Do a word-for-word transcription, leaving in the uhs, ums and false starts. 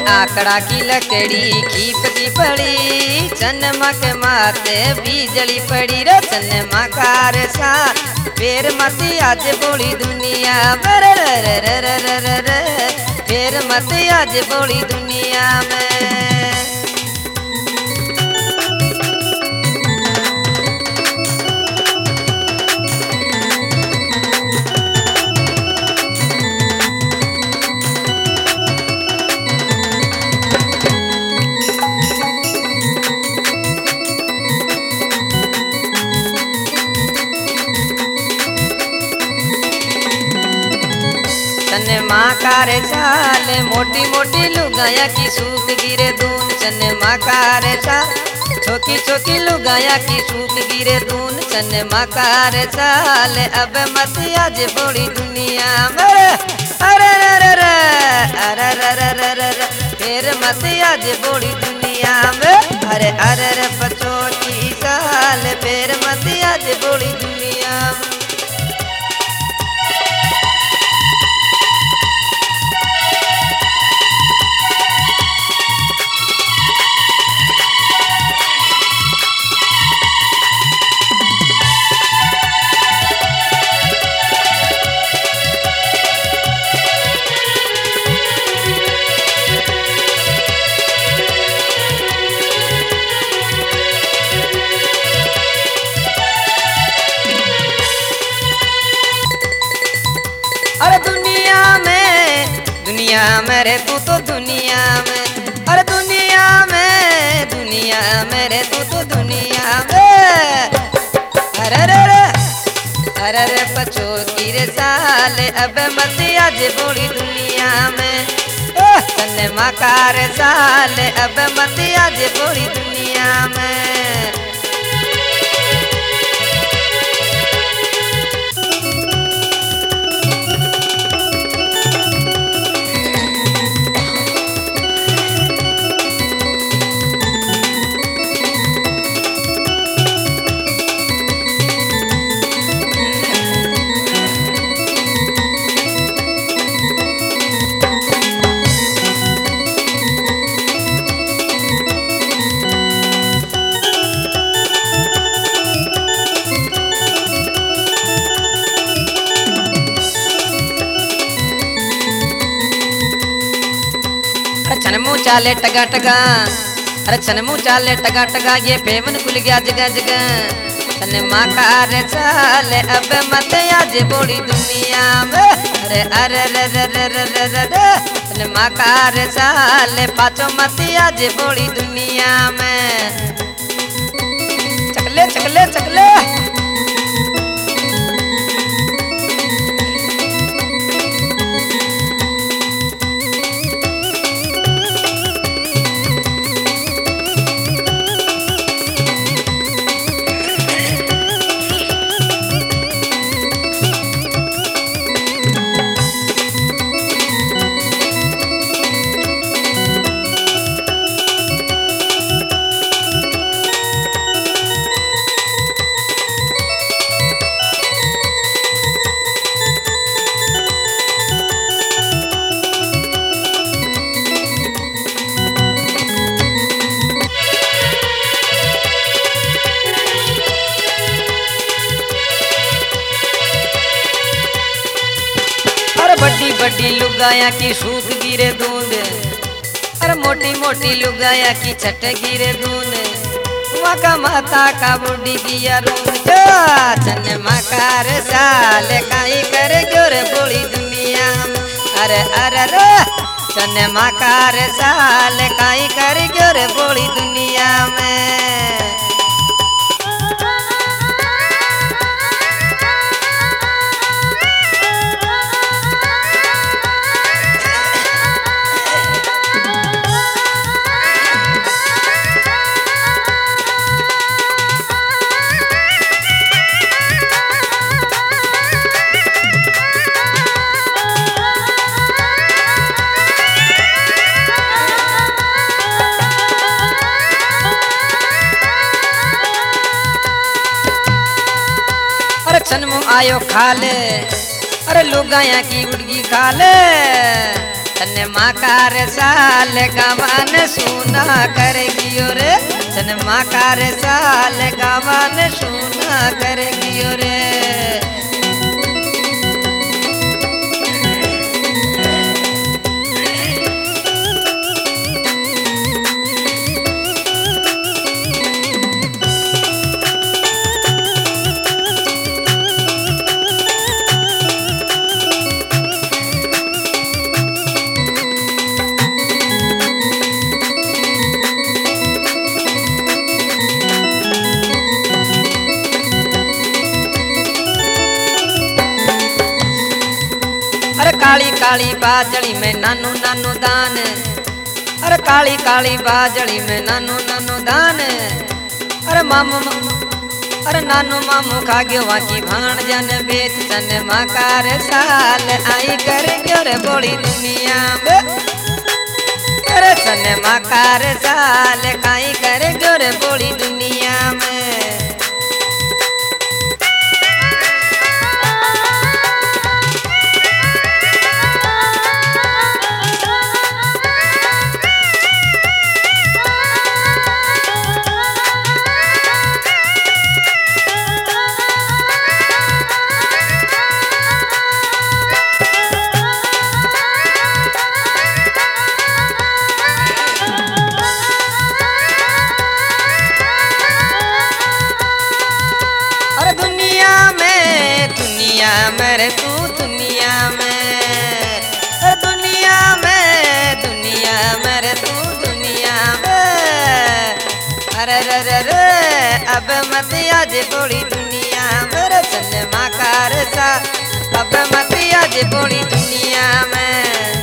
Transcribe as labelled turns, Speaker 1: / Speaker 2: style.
Speaker 1: आकड़ा की लकड़ी खींचती पड़ी, चनमा के माथे बिजली पड़ी रे। चनमा का रे सा फेर मती आज बोली दुनिया में रे रे रे रे रे रे रे, फेर मती आज बोली दुनिया में। चनमा का रे चाल मोटी मोटी लुगाया की सूख गिरे दून। चनमा का रे चाल छोकी छोकी लुगाया की सूख गिरे दून। चनमा का रे चाल अब मत आज बोली दुनिया में। अरे रे रे रे अरे रे रे रे रे रे, फिर मत आज बोली दुनिया में। अरे अरे रे पचोटी साल फिर मत आज बोली दुनिया में। अरे दुनिया में दुनिया में रे तू तो दुनिया में। अरे दुनिया में दुनिया में रे तू तो दुनिया में। अरे रे रे अरे रे पचोती रे साल अब मत आज बोली दुनिया में। चनमा का रे साल अब मत आज बोली दुनिया में। छनमू चाले टगा टगा, अरे छनमू चाले टगा टगा, ये पेवन खुल गया जगह जगह। चनमा का रे चाल अब मत आज बोली दुनिया में। अरे अरे रे रे रे रे रे रे रे, चनमा का रे चाल पाचो मत आज बोली दुनिया में। चकले चकले चकले बड़ी बड़ी लुगाया की सूख गिरे दूध। अरे मोटी मोटी लुगाया की छट गिरे दूध। का माता का बुढ़ी किया रूद। चनमा का रे साल काई करे गोरे बोली दुनिया में। अरे अरे रे चनमा का रे साल काई करे गोरे बोली दुनिया में। छनमू आयो खाले, अरे लुगाया की उड़गी खाले। चने माकार साल गावन सुना करेगी रे चने माकार साल गावन सुना करेगी रे काली काली बाजड़ी में नानू नानू दान अरे काली काली बाजड़ी में नानू नानू दान अरे मामू अरे नानू मामू खा गयो वाकी भाण जन बेच चन माकार साल आई कर गयो रे बोली दुनिया में अरे चन माकार साल खाई कर गयो रे बोली दुनिया में मेरे तू दुनिया में दुनिया में दुनिया मेरे तू दुनिया में अरे रे रे रे अब मत आज बोली दुनिया मेरे चंद माकार सा अब मत आज बोली दुनिया में